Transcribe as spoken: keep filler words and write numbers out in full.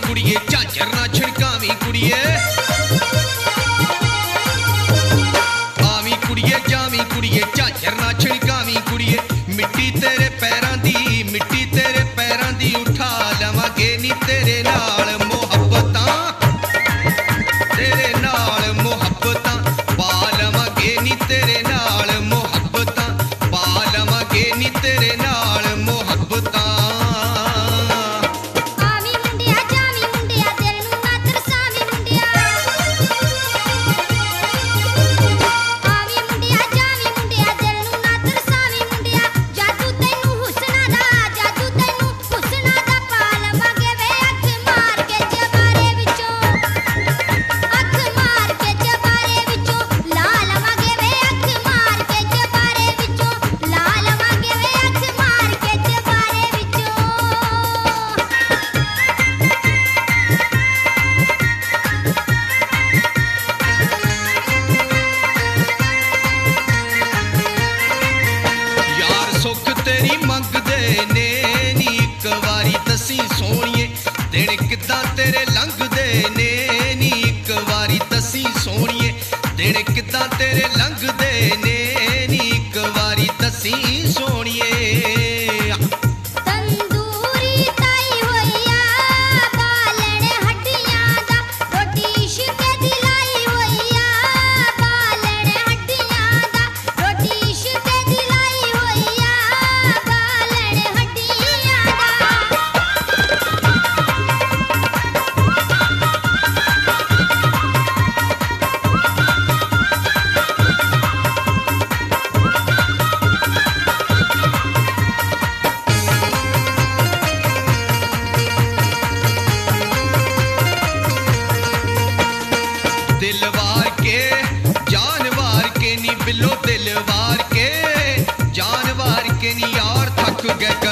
कुड़िए झांझर ना छिड़कावी कुड़िए आवी कुड़िए जावी कुड़िए झांझर ना छिड़कावी कुड़िए मिट्टी तेरे पैरां दी मिट्टी तेरे पैरां दी उठा लवांगे नी तेरे नाल मुहब्बतां तेरे नाल मुहब्बतां पा लवांगे नी तेरे नाल मुहब्बतां पा लवांगे नी तेरे नाल मुहब्बतां दिन किद्दां तेरे लंघदे ने नी इक वारी दसी सोहणीए दिन किद्दां तेरे लंघदे ने नी इक वारी दसी सोहणीए दिलवार के जानवार के नी बिलो दिलवार के जानवार के नी यार थक गए।